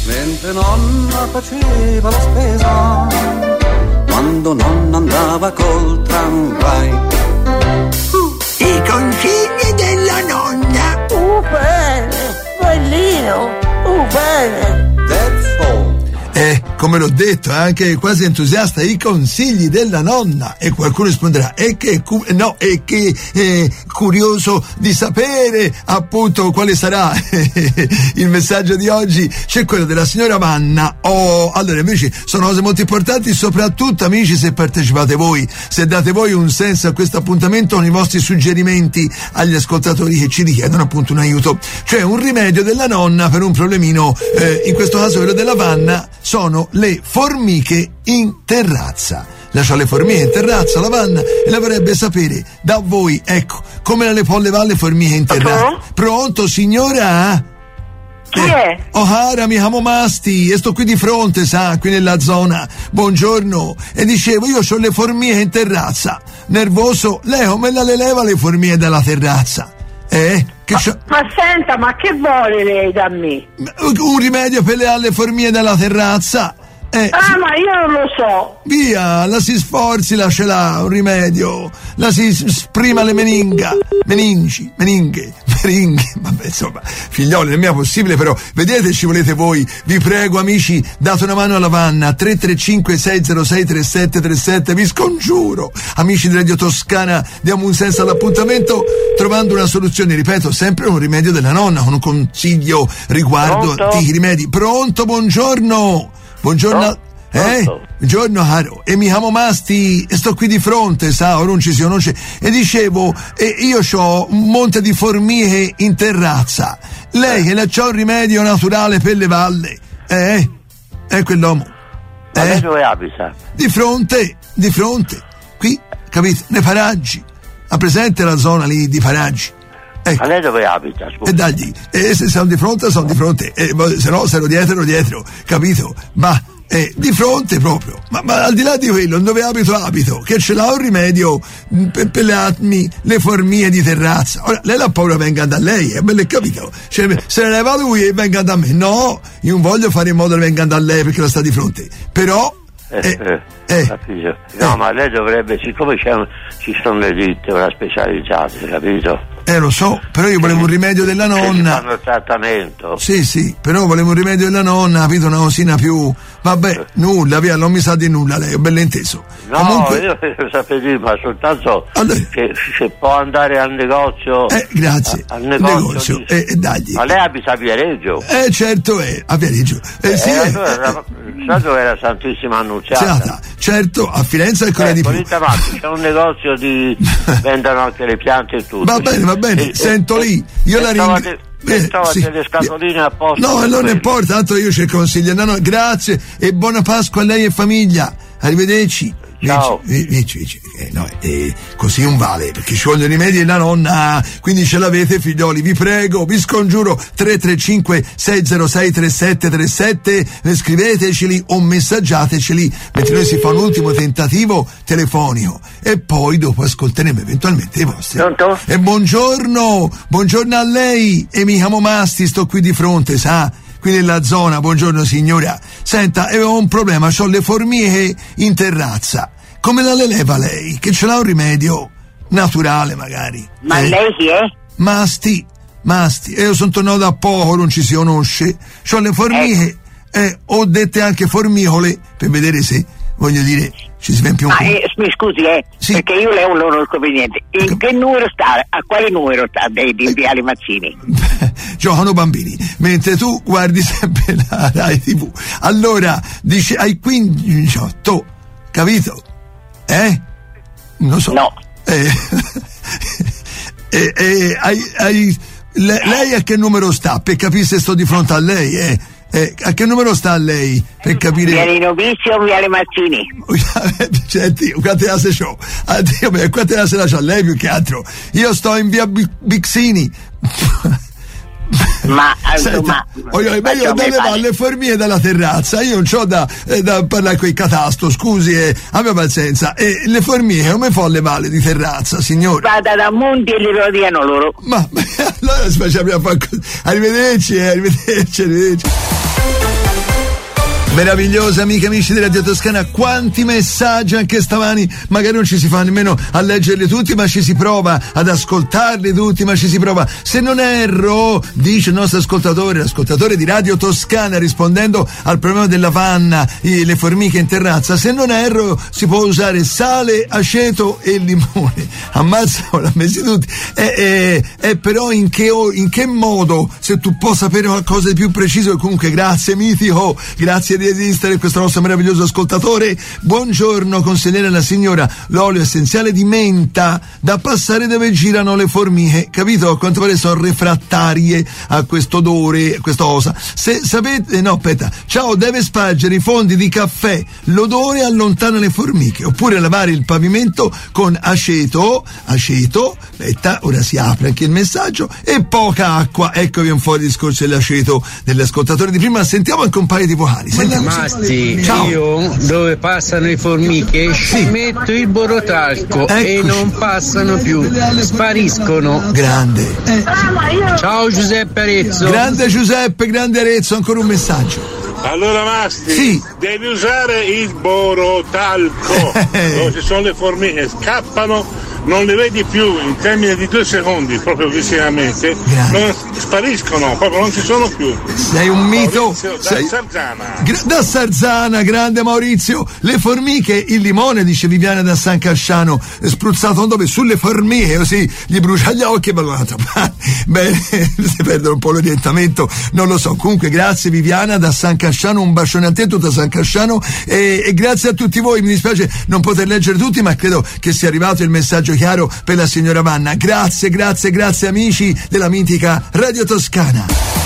Mentre nonna faceva la spesa, quando nonna andava col tramvai. I consigli della nonna. Bene, bellino, bene. That's all. Come l'ho detto, anche quasi entusiasta, i consigli della nonna. E qualcuno risponderà, è curioso di sapere appunto quale sarà il messaggio di oggi. C'è quello della signora Manna. Allora amici, sono cose molto importanti, soprattutto amici se partecipate voi, se date voi un senso a questo appuntamento con i vostri suggerimenti agli ascoltatori che ci richiedono appunto un aiuto, cioè un rimedio della nonna per un problemino, in questo caso quello della Vanna, sono le formiche in terrazza. Lascia le formiche in terrazza la Vanna e la vorrebbe sapere da voi, ecco, come le può levare le formiche in terrazza. Pronto signora? Chi è? O'Hara, mi chiamo Masti e sto qui di fronte, sa, qui nella zona. Buongiorno. E dicevo, io ho le formiche in terrazza. Nervoso, lei come le leva le formiche dalla terrazza? Ma senta, ma che vuole lei da me? Un rimedio per le formiche dalla terrazza? Ma io non lo so. Via, la si sforzi, la ce l'ha un rimedio. La si sprima le meninge. Vabbè, insomma, figlioli, non è possibile, però vedete, ci volete voi. Vi prego, amici, date una mano alla Vanna. 335-606-3737, vi scongiuro. Amici di Radio Toscana, diamo un senso all'appuntamento trovando una soluzione, ripeto, sempre un rimedio della nonna, con un consiglio riguardo i rimedi. Pronto, buongiorno. Buongiorno. Buongiorno Haro, e mi chiamo Masti e sto qui di fronte, sa, o non ci si conosce, e dicevo, io ho un monte di formiche in terrazza, lei che c'ha un rimedio naturale per le valle, è quell'uomo, ma lei dove abita? Di fronte, qui, capite, nei paraggi, ha presente la zona lì di paraggi? Ma lei dove abita? Scusa. E dagli, se sono di fronte, se no se ero dietro, capito? Ma di fronte proprio, ma al di là di quello, dove abito, che ce l'ha un rimedio per le formiche di terrazza. Ora, lei la paura venga da lei, è bello, capito? Cioè, se ne leva lui e venga da me. No, io non voglio fare in modo che venga da lei perché la sta di fronte, però capito? No, ma lei dovrebbe, siccome ci sono le ditte ora specializzate, capito? Lo so, però io volevo un rimedio della nonna. Fanno il trattamento. Sì, però volevo un rimedio della nonna, capito, una cosina più. Vabbè, nulla, via, non mi sa di nulla lei, ho ben inteso. No, comunque, io sapevo dire, ma soltanto allora, che se può andare al negozio. Grazie. Al negozio. Dagli. Ma lei abita a Viareggio? Certo a Viareggio. Allora, sa dove era Santissima Annunziata? Certo, a Firenze è quella di più. C'è un negozio vendono anche le piante e tutto. Va bene, sento lì, io la ringrazio. Delle scatoline apposta. No, non importa, tanto io ci consiglio. No, grazie e buona Pasqua a lei e famiglia. Arrivederci. Ciao. Così non vale, perché ci vogliono i rimedi della nonna, quindi ce l'avete figlioli, vi prego, vi scongiuro. 335-606-3737, scriveteceli o messaggiateceli mentre noi si fa un ultimo tentativo telefonico e poi dopo ascolteremo eventualmente i vostri. Pronto? E buongiorno a lei, e mi chiamo Masti, sto qui di fronte, sa, qui nella zona. Buongiorno signora, senta, avevo un problema, c'ho le formiche in terrazza, come la leva lei? Che ce l'ha un rimedio naturale magari? Ma lei chi è? Masti, io sono tornato da poco, non ci si conosce, c'ho le formiche, ho dette anche formicole, per vedere se, voglio dire, ci si vede più un po'. Mi scusi, sì. Perché io lei non lo conveniente. In che numero sta? A quale numero sta dei Viale Mazzini? Giocano bambini, mentre tu guardi sempre la Rai TV. Allora, dice, hai 18, capito? Non so. No. Lei a che numero sta? Per capire se sto di fronte a lei, a che numero sta lei? Per capire. Viale Novizio o Viale Mazzini? Senti, quante case c'ho? Quante case la c'ha lei più che altro? Io sto in via Bixini. Ma io andavo alle formiche dalla terrazza, io non c'ho da parlare con il catasto, scusi, abbia pazienza. E le formiche come fa le valle di terrazza, signore? Vada da Monti e le diano loro. Ma allora facciamo a fare così. Arrivederci. Meravigliosa, amiche e amici di Radio Toscana, quanti messaggi anche stamani, magari non ci si fa nemmeno a leggerli tutti, ma ci si prova ad ascoltarli tutti, ma ci si prova. Se non erro, dice il nostro ascoltatore, l'ascoltatore di Radio Toscana, rispondendo al problema della vanna, le formiche in terrazza, se non erro si può usare sale, aceto e limone. Ammazza, l'ha messi tutti. Però in che modo, se tu puoi sapere qualcosa di più preciso, e comunque grazie mitico, grazie di esistere questo nostro meraviglioso ascoltatore. Buongiorno consigliere alla signora, l'olio essenziale di menta da passare dove girano le formiche, capito? A quanto pare sono refrattarie a questo odore, a questa cosa. Se sapete, no aspetta, ciao, deve spargere i fondi di caffè, l'odore allontana le formiche, oppure lavare il pavimento con aceto, aspetta, ora si apre anche il messaggio, e poca acqua. Eccovi un po' il discorso dell'aceto dell'ascoltatore di prima. Sentiamo anche un paio di vocali. Masti, ciao. Io dove passano i formiche ci metto il borotalco. Eccoci. E non passano più, spariscono. Grande. Ciao Giuseppe Arezzo. Grande Giuseppe, grande Arezzo, ancora un messaggio. Allora Masti, sì, devi usare il borotalco. Dove ci sono le formiche, scappano, non le vedi più in termini di 2 secondi, proprio vicinamente, non spariscono, proprio non ci sono più. Sei un mito. Maurizio, da Sarzana. Da Sarzana, grande Maurizio. Le formiche, il limone, dice Viviana da San Casciano, spruzzato dove? Sulle formiche, così gli brucia gli occhi e per l'altra parte. Bene, si perdono un po' l'orientamento, non lo so. Comunque grazie Viviana da San Casciano, un bacione a te, tutta San Casciano, e grazie a tutti voi. Mi dispiace non poter leggere tutti, ma credo che sia arrivato il messaggio chiaro per la signora Vanna. Grazie amici della mitica Radio Toscana.